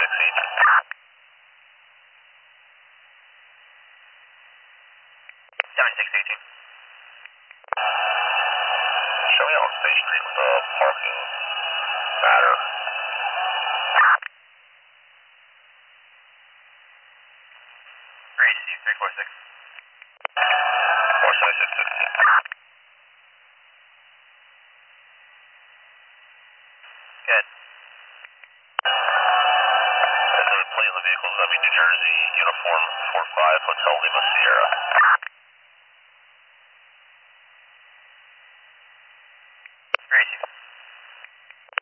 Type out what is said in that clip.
7618. Show me on State Street with the parking matter. 346. 476. Good. Plate of the vehicle is New Jersey, uniform 45 Hotel Lima Sierra.